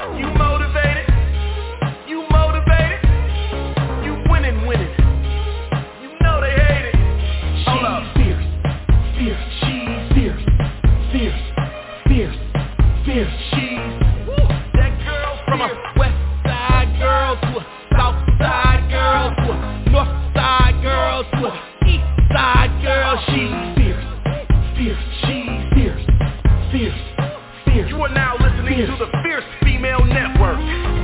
You motivated? You motivated? You winning. You know they hate it. Hold up. Fierce. She's fierce. She's that girl from a west side girl to a south side girl to a north side girl to a east side girl. She's fierce. She's fierce. You are now listening to the Fierce Female Network.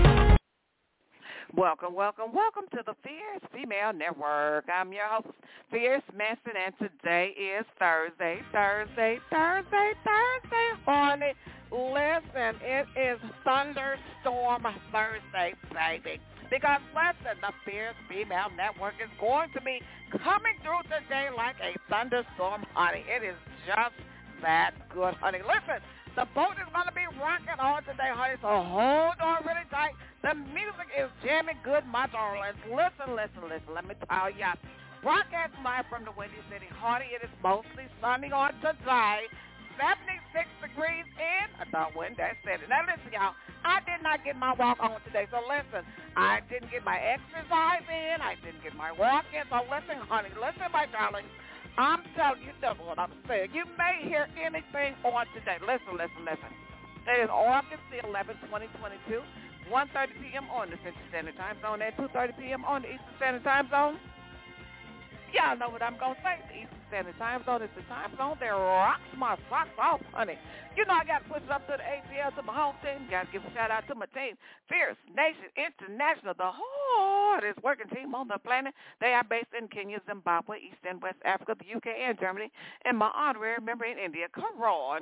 Welcome to the Fierce Female Network. I'm your host, Fierce Manson, and today is Thursday, honey. Listen, it is Thunderstorm Thursday, baby. Because, listen, the Fierce Female Network is going to be coming through today like a thunderstorm, honey. It is just that good, honey. Listen, the boat is going to be rocking on today, honey, so hold on really tight. The music is jamming good, my darlings. Listen. Let me tell ya. Broadcast live from the Windy City, honey. It is mostly sunny on today. 76 degrees in the Windy City. Now, listen, y'all. I did not get my walk on today, so listen. I didn't get my exercise in. I didn't get my walk in. So listen, honey. Listen, my darling. I'm telling you, that's what I'm saying. You may hear anything on today. Listen. It is August the 11th, 2022, 1:30 p.m. on the Central Standard Time Zone and 2:30 p.m. on the Eastern Standard Time Zone. Y'all know what I'm going to say. The Eastern Standard Time Zone is the time zone that rocks my socks off, honey. You know I got to push it up to the ATL, to my home team. Got to give a shout-out to my team, Fierce Nation International, the hardest working team on the planet. They are based in Kenya, Zimbabwe, East and West Africa, the UK, and Germany. And my honorary member in India, Karan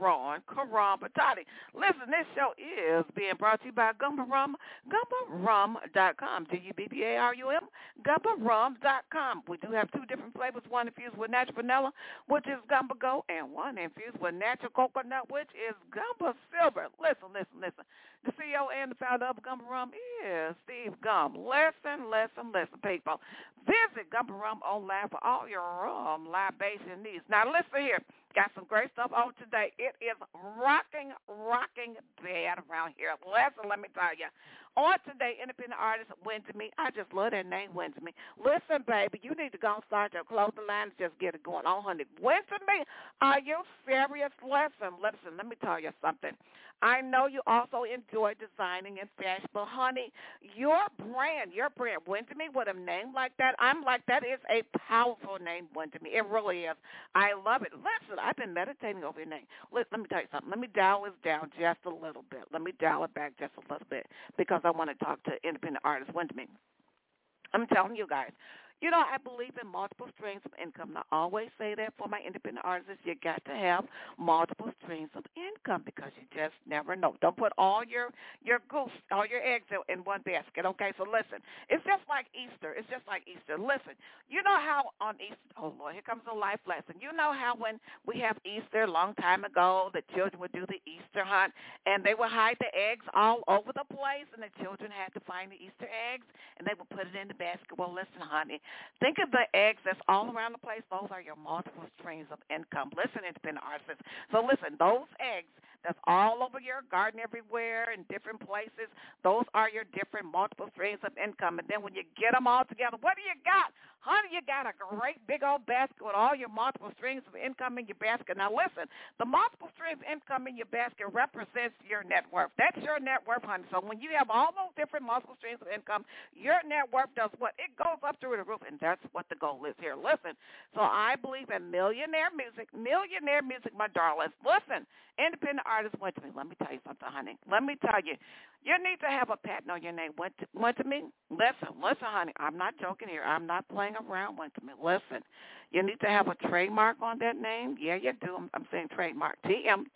Patati. Listen, this show is being brought to you by Gumba Rum, GumbaRum.com, GUBBARUM, GumbaRum.com. We do have two different flavors, one infused with natural vanilla, which is Gumba Go, and one infused with natural coconut, which is Gumba Silver. Listen. The CEO and the founder of Gumba Rum is Steve Gum. Listen, people. Visit Gumba Rum online for all your rum libation needs. Now, listen here. Got some great stuff on today. It is rocking bad around here. Listen, let me tell you. On today, independent artist Wenjami. I just love that name, Wenjami. Listen, baby, you need to go and start your clothing line and just get it going on, honey. Wenjami, are you serious? Listen, let me tell you something. I know you also enjoy designing and fashion, but, honey, your brand, Wenjami, with a name like that, I'm like, that is a powerful name, Wenjami. It really is. I love it. Listen, I've been meditating over your name. Let me tell you something. Let me dial this down just a little bit. Let me dial it back just a little bit because I want to talk to independent artist Wenjami. I'm telling you guys. You know, I believe in multiple streams of income. And I always say that for my independent artists, you got to have multiple streams of income because you just never know. Don't put all your eggs in one basket, okay? So listen, it's just like Easter. Listen, you know how on Easter, oh, Lord, here comes a life lesson. You know how when we have Easter a long time ago, the children would do the Easter hunt, and they would hide the eggs all over the place, and the children had to find the Easter eggs, and they would put it in the basket. Well, listen, honey. Think of the eggs that's all around the place. Those are your multiple streams of income. Listen, independent artists. So listen, those eggs that's all over your garden everywhere in different places, those are your different multiple streams of income. And then when you get them all together, what do you got? Honey, you got a great big old basket with all your multiple streams of income in your basket. Now, listen, the multiple streams of income in your basket represents your net worth. That's your net worth, honey. So when you have all those different multiple streams of income, your net worth does what? It goes up through the roof, and that's what the goal is here. Listen, so I believe in millionaire music, my darlings. Listen, independent artist went to me. Let me tell you something, honey. Let me tell you. You need to have a patent on your name. Went to me. Listen, honey. I'm not joking here. I'm not playing around. Went to me. Listen, you need to have a trademark on that name. Yeah, you do. I'm saying trademark. TM.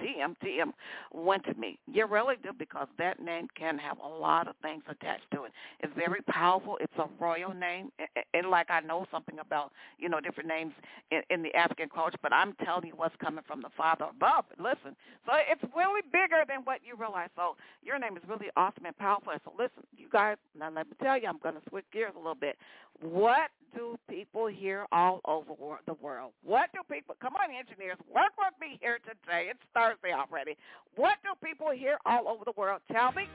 Went to me. You really do because that name can have a lot of things attached to it. It's very powerful. It's a royal name. And like I know something about, different names in the African culture, but I'm telling you what's coming from the Father above. Listen, so it's really bigger than what you realize. So your name is really awesome and powerful. So listen, you guys, now let me tell you, I'm going to switch gears a little bit. What do people hear all over the world? What do people, come on, engineers, work with me here today. It's Thursday already. What do people hear all over the world? Tell me.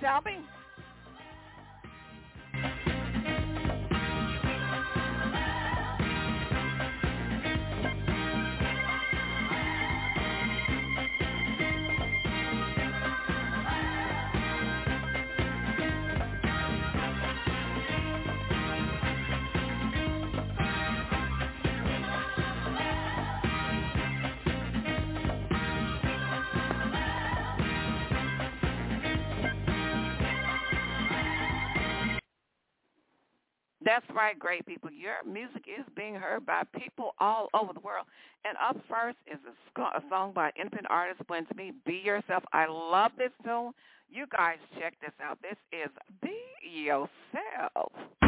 That's right, great people. Your music is being heard by people all over the world. And up first is a song by independent artist When To Me, Be Yourself. I love this tune. You guys check this out. This is Be Yourself.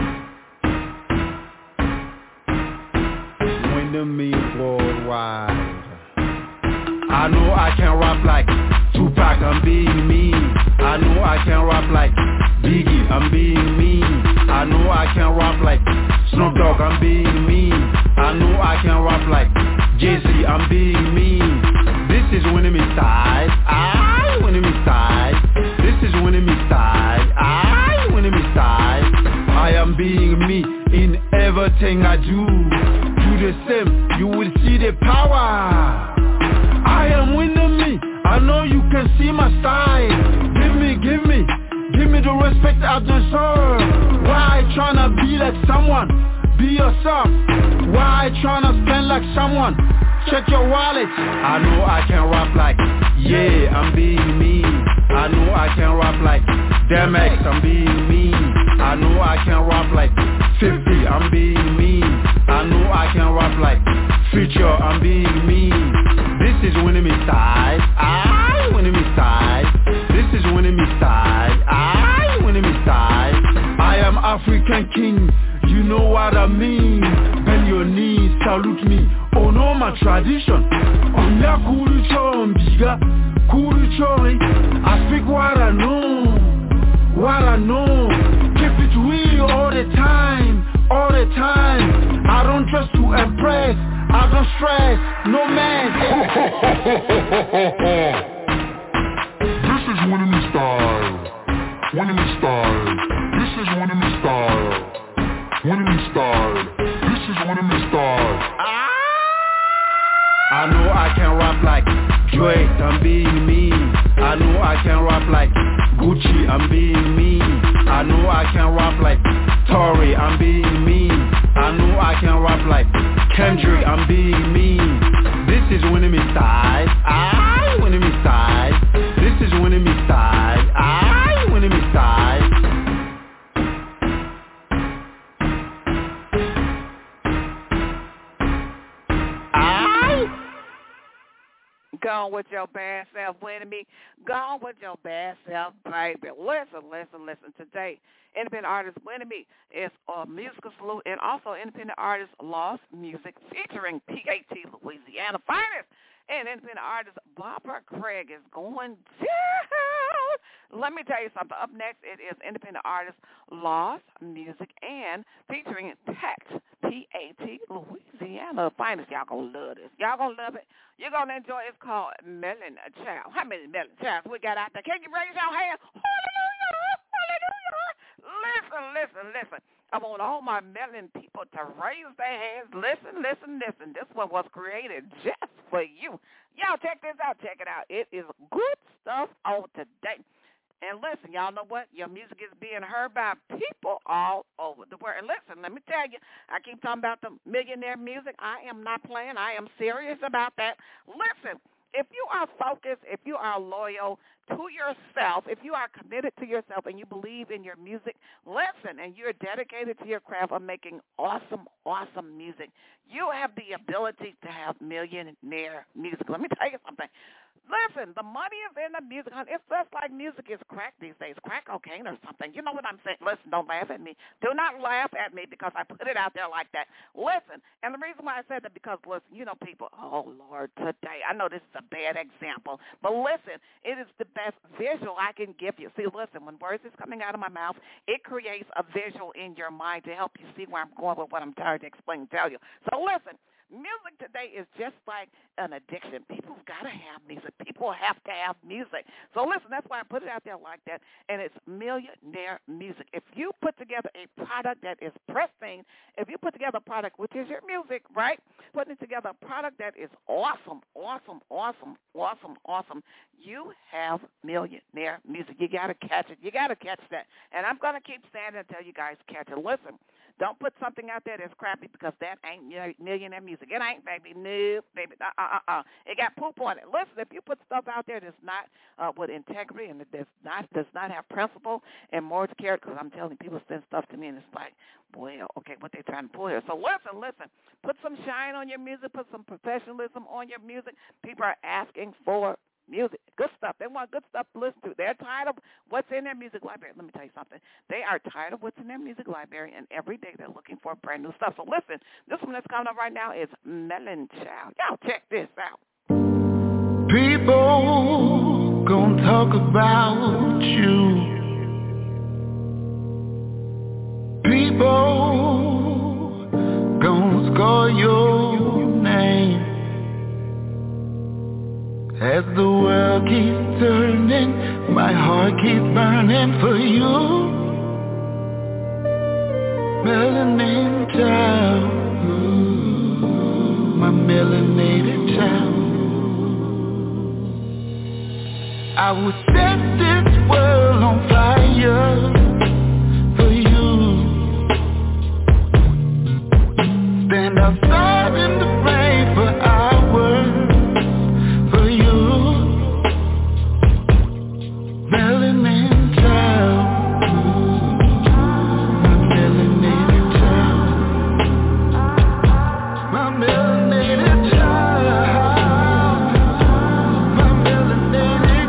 When To Me worldwide. I know I can rap like Tupac, I'm being me. I know I can rap like Biggie, I'm being me. I know I can rap like Snoop Dogg, I'm being me. I know I can rap like Jay-Z, I'm being me. This is winning me style, I winning me style. This is winning me style, I winning me style. I am being me in everything I do. Do the same, you will see the power. I am winning me, I know you can see my style. Give me the respect I deserve. Why tryna be like someone? Be yourself. Why tryna spend like someone? Check your wallet. I know I can rap like, yeah, I'm being me. I know I can rap like DMX, I'm being me. I know I can rap like 50, I'm being me. I know I can rap like Future, I'm being me. This is winning me style, I winning me style. This is winning me style, I winning me style. I am African king, you know what I mean. Bend your knees, salute me, honor my tradition. Onya kurucho mbiga, kurucho. I speak what I know, keep it real all the time. I don't trust to impress, I don't stress, no man. This is winning me style. This is winning me style. This is winning me style. I know I can rap like Drake, I'm being me. I know I can rap like Gucci, I'm being me. I know I can rap like Tory, I'm being me. I know I can rap like Kendrick, I'm being me. This is winning me style, I winning me style. This is winning me style, I winning me style. Gone with your bad self, winning me. Gone with your bad self, baby. Listen. Today, independent artist winning me is a musical salute, and also independent artist Lost Music featuring PAT Louisiana Finest. And independent artist Barbara Craig is going down. Let me tell you something. Up next, it is independent artist Lost Music and featuring PAT Louisiana Finest. Y'all gonna love this. Y'all gonna love it. You're gonna enjoy it. It's called Melon Child. How many Melon Childs we got out there? Can you raise your hand? Hallelujah. Listen. I want all my melon people to raise their hands. Listen. This one was created just for you. Y'all check this out. Check it out. It is good stuff on today. And listen, y'all know what? Your music is being heard by people all over the world. And listen, let me tell you, I keep talking about the millionaire music. I am not playing. I am serious about that. Listen, if you are focused, if you are loyal to yourself, if you are committed to yourself and you believe in your music, listen, and you're dedicated to your craft of making awesome music, you have the ability to have millionaire music. Let me tell you something. Listen, the money is in the music. It's just like music is crack these days, crack cocaine or something. You know what I'm saying? Listen, don't laugh at me. Do not laugh at me because I put it out there like that. Listen, and the reason why I said that because, listen, you know, people, oh, Lord, today, I know this is a bad example, but listen, it is the best visual I can give you. See, listen, when words is coming out of my mouth, it creates a visual in your mind to help you see where I'm going with what I'm trying to explain and tell you. So listen. Music today is just like an addiction. People's got to have music. People have to have music. So listen, that's why I put it out there like that, and it's millionaire music. If you put together a product that is pristine, if you put together a product, which is your music, right, putting together a product that is awesome, you have millionaire music. You got to catch it. You got to catch that. And I'm going to keep saying it until you guys catch it. Listen. Don't put something out there that's crappy because that ain't millionaire music. It ain't, baby. No, baby. It got poop on it. Listen, if you put stuff out there that's not with integrity and does not have principle and moral character, because I'm telling you, people send stuff to me and it's like, well, okay, what they trying to pull here. So listen. Put some shine on your music. Put some professionalism on your music. People are asking for music, good stuff. They want good stuff to listen to. They're tired of what's in their music library. Let me tell you something. They are tired of what's in their music library, and every day they're looking for brand new stuff. So listen, this one that's coming up right now is Melon Child. Y'all check this out. People gonna talk about you. People gonna score your name. As the world keeps turning, my heart keeps burning for you. Melanin child, my melanated child. I would set this world on fire for you. Stand outside in the rain for hours. Melanin child, my melanated child, my melanated child, my melanated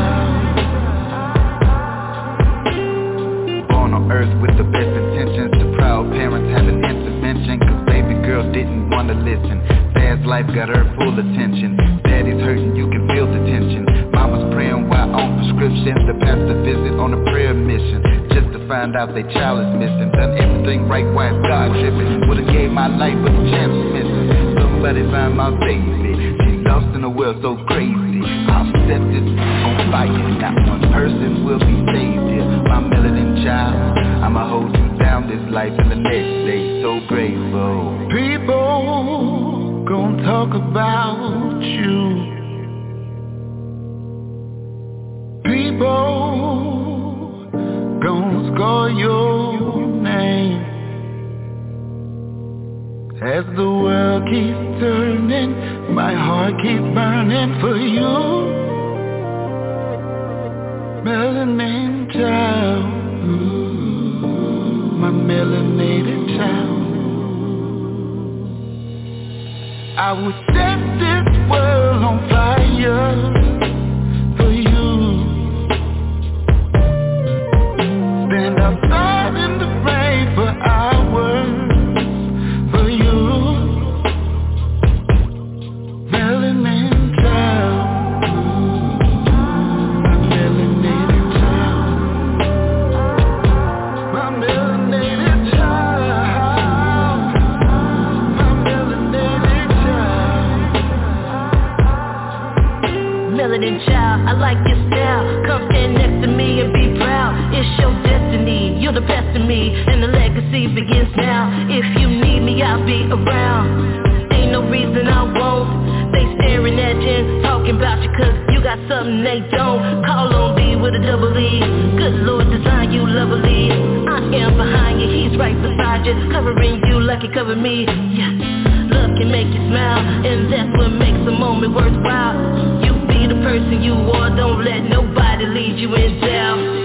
child. Born on earth with the best intentions, the proud parents had an intervention, cause baby girl didn't wanna listen. Dad's life got her full attention. Daddy's hurting, you can feel the tension. Mama's praying while on prescription. The pastor visit on a prayer mission just to find out their child is missing. Done everything right, why is God tripping? Would've gave my life but the chance is missing. Somebody find my baby. She's lost in a world so crazy. I'll set this on fire. Not one person will be saved here. My melanin child, I'ma hold you down this life and the next day. So grateful. People gonna talk about you. People gonna score your name. As the world keeps turning, my heart keeps burning for you. Melanin child, my melanated child. I would set this world on fire for you. Stand outside in the rain for hours for you. Melanin child, my melanated child, my melanated child, my melanated child. Melanin child, I like your style. Come stand next to me and be proud. It's your destiny, you're the best of me, and the legacy begins now. If you need me, I'll be around. Ain't no reason I won't. They staring at you and talking about you, cause you got something they don't. Call on B with a double E. Good Lord design you lovely. I am behind you, he's right beside you, covering you like he covered me. Yes, love can make you smile, and that's what makes a moment worthwhile. You be the person you are, don't let nobody lead you in doubt.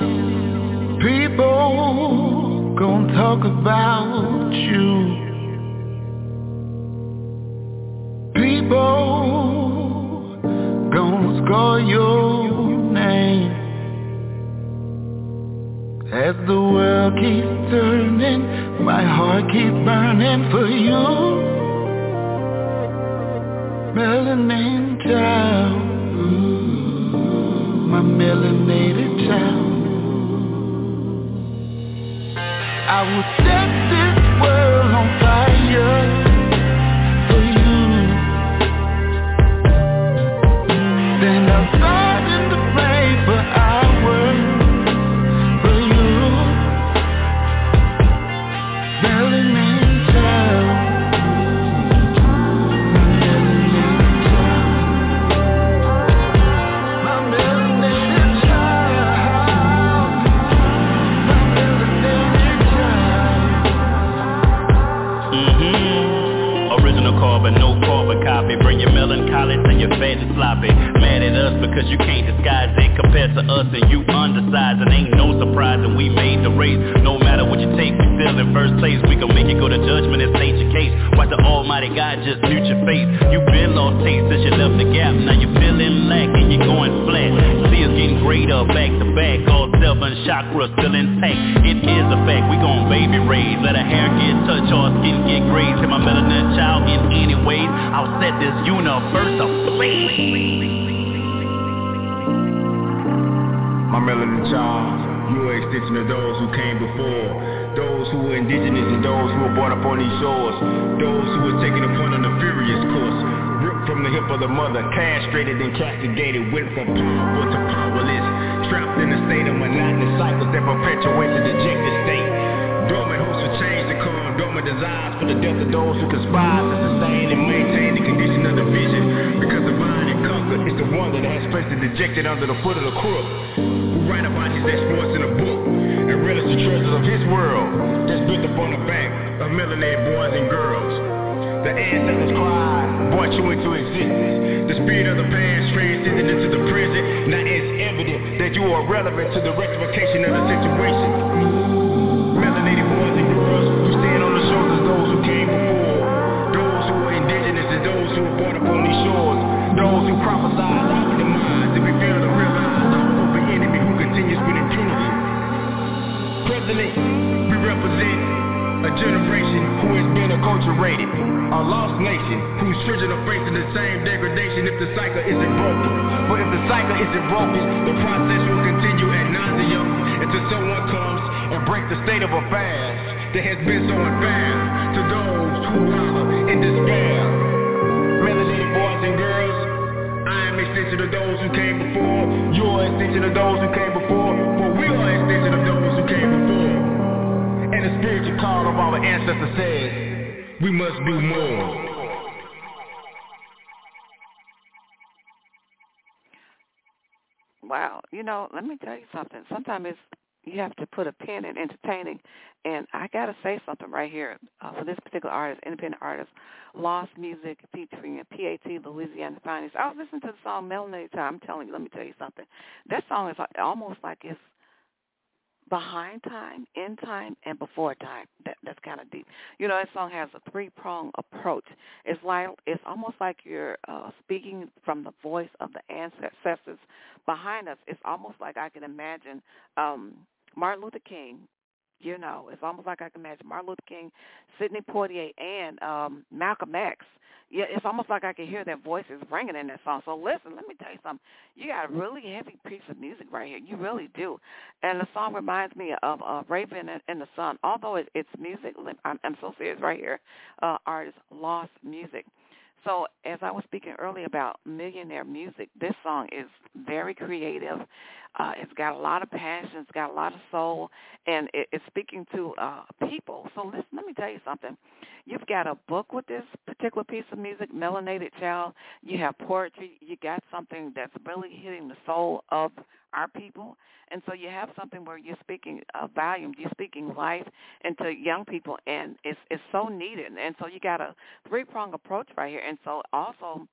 People gonna talk about you. People gonna score your name. As the world keeps turning, my heart keeps burning for you. Melanin child, my melanated child. I will set this world on fire. But no carbon copy. Bring your melancholy to your fat and sloppy. Mad at us because you can't disguise it. Compared to us and you undersized. And ain't no surprise and we made the race. No matter what you take, we still in first place. We gon' make you go to judgment and state your case. Watch the almighty God just mute your face. You been lost taste since you left the gap. Now you're feeling lack and you're going flat. See us getting greater back to back. All 7 chakras still intact. It is a fact, we gon' baby raise. Let her hair get touched, our skin get grazed. Hit my melanin child in any ways. I'll set this universe ablaze. My melanin child, you are extension of those who came before. Those who were indigenous and those who were brought up on these shores. Those who were taken upon an furious course. Ripped from the hip of the mother, castrated and castigated. Went from powerful to powerless. Trapped in a state of monotonous cycles that perpetuate the dejected state. Dormant hopes for change to come. Dormant desires for the death of those who conspire to sustain and maintain the condition of the vision. Because divine and conquer is the one that has placed the dejected under the foot of the crook. Who write about his exploits in a book and relish the treasures of his world that's built upon the back of melanated boys and girls. The ancestors cry, brought you into existence. The spirit of the past transcended into the present. Now it's evident that you are relevant to the rectification of the situation. Melanated boys and girls who stand on the shoulders of those who came before. Those who were indigenous and those who were born upon these shores. Those who prophesied our demise and we fail to realize our open enemy who continues with impunity. Presently, we represent a generation who has been acculturated, a lost nation whose children are facing the same degradation if the cycle isn't broken. But if the cycle isn't broken, the process will continue ad nauseum until someone comes and breaks the state of affairs that has been so unfair to those who wallow in despair. Melanated boys and girls, I am extension of those who came before. You are extension of those who came before. For we are extension of those who came before. And the spiritual call of our ancestors says, we must do more. Wow. You know, let me tell you something. Sometimes you have to put a pin in entertaining. And I got to say something right here for this particular artist, independent artist, Lost Music featuring PAT, Louisiana Finest. I was listening to the song Melanated Time. I'm telling you, let me tell you something. That song is almost like it's behind time, in time, and before time. That's kind of deep. You know, that song has a 3-pronged approach. It's almost like you're speaking from the voice of the ancestors behind us. It's almost like I can imagine Martin Luther King. You know, it's almost like I can imagine Martin Luther King, Sidney Poitier, and Malcolm X. Yeah, it's almost like I can hear their voices ringing in that song. So listen, let me tell you something. You got a really heavy piece of music right here. You really do. And the song reminds me of Raven and the Sun. Although it's music, I'm so serious right here, artist Lost Music. So as I was speaking earlier about millionaire music, this song is very creative. It's got a lot of passion. It's got a lot of soul, and it's speaking to people. So let me tell you something. You've got a book with this particular piece of music, Melanated Child. You have poetry. You got something that's really hitting the soul of our people. And so you have something where you're speaking volume, you're speaking life into young people, and it's so needed. And so you got a 3-pronged approach right here. And so also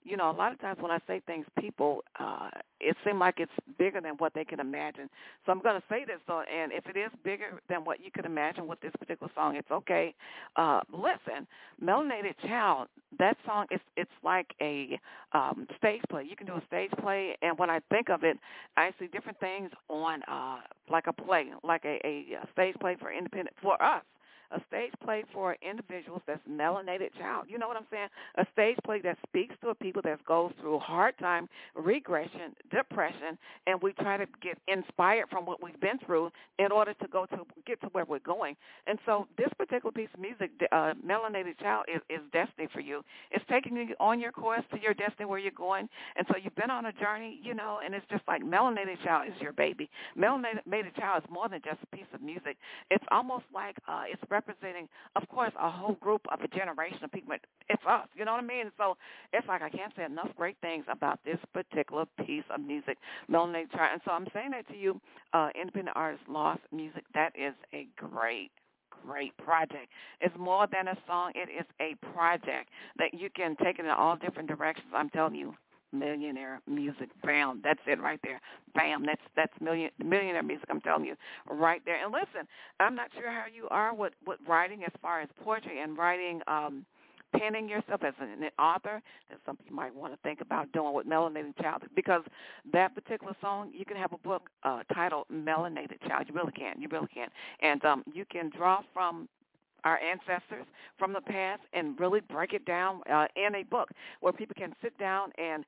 you know, a lot of times when I say things, people, it seems like it's bigger than what they can imagine. So I'm going to say this, though, and if it is bigger than what you could imagine with this particular song, it's okay. Listen, Melanated Child, that song, it's like a stage play. You can do a stage play, and when I think of it, I see different things on like a play, like a stage play for independent, for us. A stage play for individuals that's melanated child. You know what I'm saying? A stage play that speaks to a people that goes through hard time, regression, depression, and we try to get inspired from what we've been through in order to get to where we're going. And so this particular piece of music, Melanated Child, is destiny for you. It's taking you on your course to your destiny where you're going. And so you've been on a journey, you know, and it's just like Melanated Child is your baby. Melanated Child is more than just a piece of music. It's almost like it's representing, of course, a whole group of a generation of people. It's us, you know what I mean? So it's like I can't say enough great things about this particular piece of music, Melanated Child. And so I'm saying that to you, independent artist Lost Music. That is a great project. It's more than a song. It is a project that you can take it in all different directions. I'm telling you. Millionaire music, bam, that's it right there, bam, that's millionaire music, I'm telling you, right there. And listen, I'm not sure how you are with writing as far as poetry and writing, penning yourself as an author. That's something you might want to think about doing with Melanated Child, because that particular song, you can have a book titled Melanated Child. You really can, and you can draw from our ancestors from the past and really break it down in a book where people can sit down and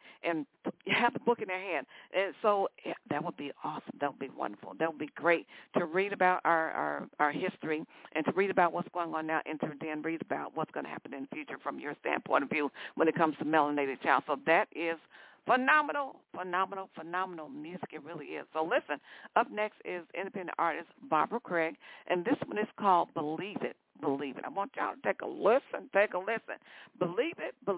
have the book in their hand. And so that would be awesome. That would be wonderful. That would be great to read about our history and to read about what's going on now and to then read about what's going to happen in the future from your standpoint of view when it comes to Melanated Child. So that is phenomenal music. It really is. So listen, up next is independent artist Barbara Craig, and this one is called Believe It. Believe It. I want y'all to take a listen. Believe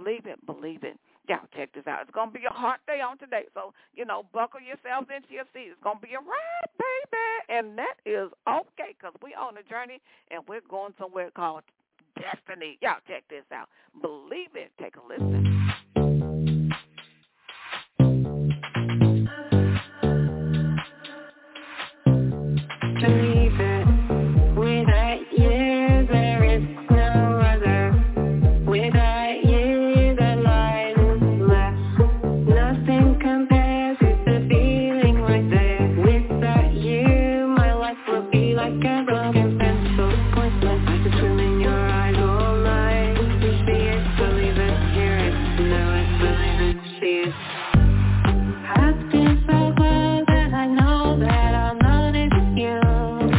it. Y'all check this out. It's going to be a hot day on today, so, you know, buckle yourselves into your seat. It's going to be a ride, baby, and that is okay because we're on a journey, and we're going somewhere called destiny. Y'all check this out. Believe it. Take a listen. Believe it, without you there is no other. Without you the light is left. Nothing compares with the feeling right there. Without you my life will be like a broken pencil. Pointless, I could swim in your eyes all night. You see it, believe it, hear it, know it, believe it, see it. I've been so glad that I know that I'm not with you.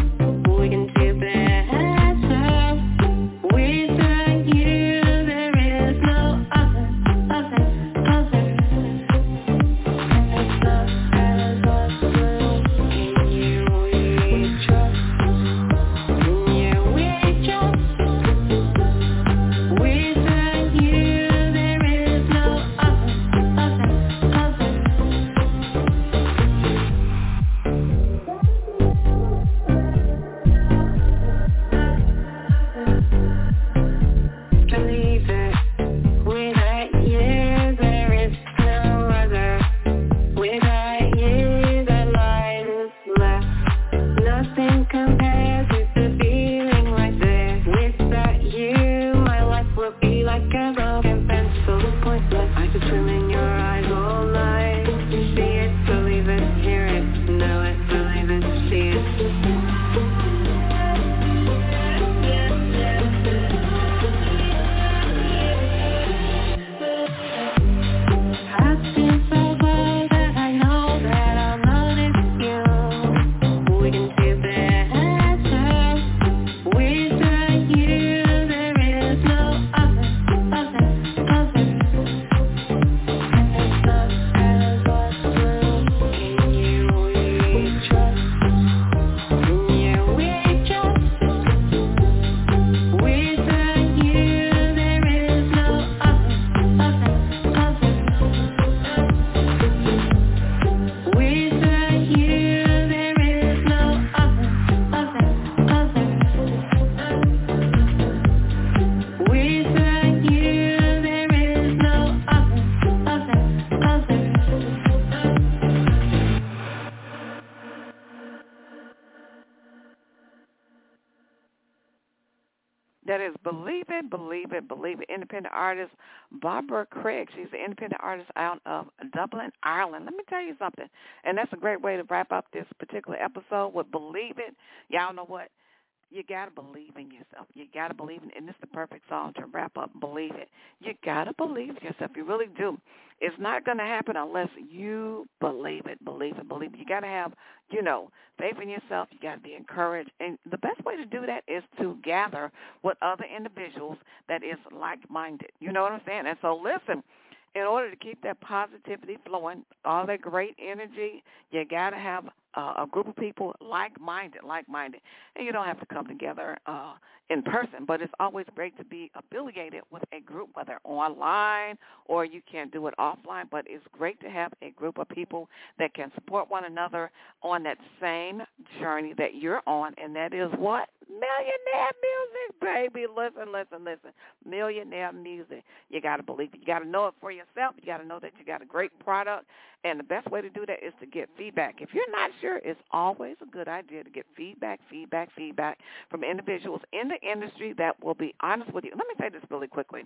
That is Believe It, Believe It, Believe It. Independent artist Barbara Craig. She's an independent artist out of Dublin, Ireland. Let me tell you something, and that's a great way to wrap up this particular episode with Believe It. Y'all know what? You got to believe in yourself. You got to believe in it. And this is the perfect song to wrap up, Believe It. You got to believe in yourself. You really do. It's not going to happen unless you believe it, believe it, believe it. You got to have, faith in yourself. You got to be encouraged. And the best way to do that is to gather with other individuals that is like-minded. You know what I'm saying? And so listen, in order to keep that positivity flowing, all that great energy, you got to have a group of people like-minded. And you don't have to come together in person, but it's always great to be affiliated with a group, whether online or you can do it offline, but it's great to have a group of people that can support one another on that same journey that you're on, and that is what? Millionaire music, baby. Listen. Millionaire music. You got to believe it. You got to know it for yourself. You got to know that you got a great product, and the best way to do that is to get feedback. If you're not sure, it's always a good idea to get feedback from individuals in the industry that will be honest with you. Let me say this really quickly.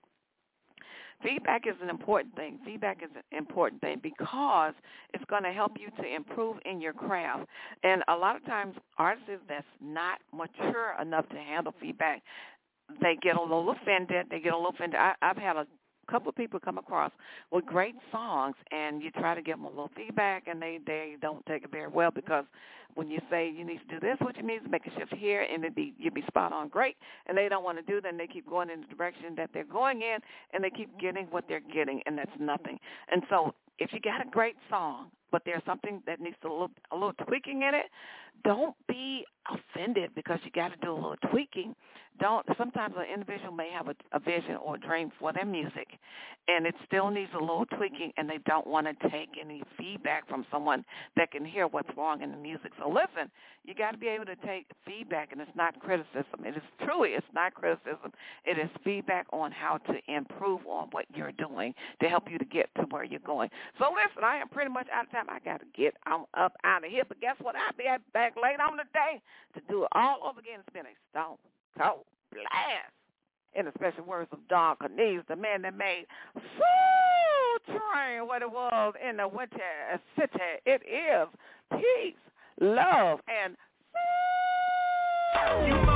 Feedback is an important thing. Because it's going to help you to improve in your craft. And a lot of times, artists that's not mature enough to handle feedback, they get a little offended. I've had a couple of people come across with great songs, and you try to give them a little feedback, and they don't take it very well, because when you say you need to do this, what you mean is make a shift here, and you'd be spot on great, and they don't want to do that, and they keep going in the direction that they're going in, and they keep getting what they're getting, and that's nothing. And so if you got a great song, but there's something that needs a little tweaking in it, don't be offended because you got to do a little tweaking. Sometimes an individual may have a vision or a dream for their music, and it still needs a little tweaking, and they don't want to take any feedback from someone that can hear what's wrong in the music. So listen, you got to be able to take feedback, and it's not criticism. It's not criticism. It is feedback on how to improve on what you're doing to help you to get to where you're going. So listen, I am pretty much out of time. I got to get up out of here, but guess what? I'll be back late on the day to do it all over again. It's been a stone cold blast. In the special words of Don Cornelius, the man that made Soul Train what it was in the Winter City. It is peace, love, and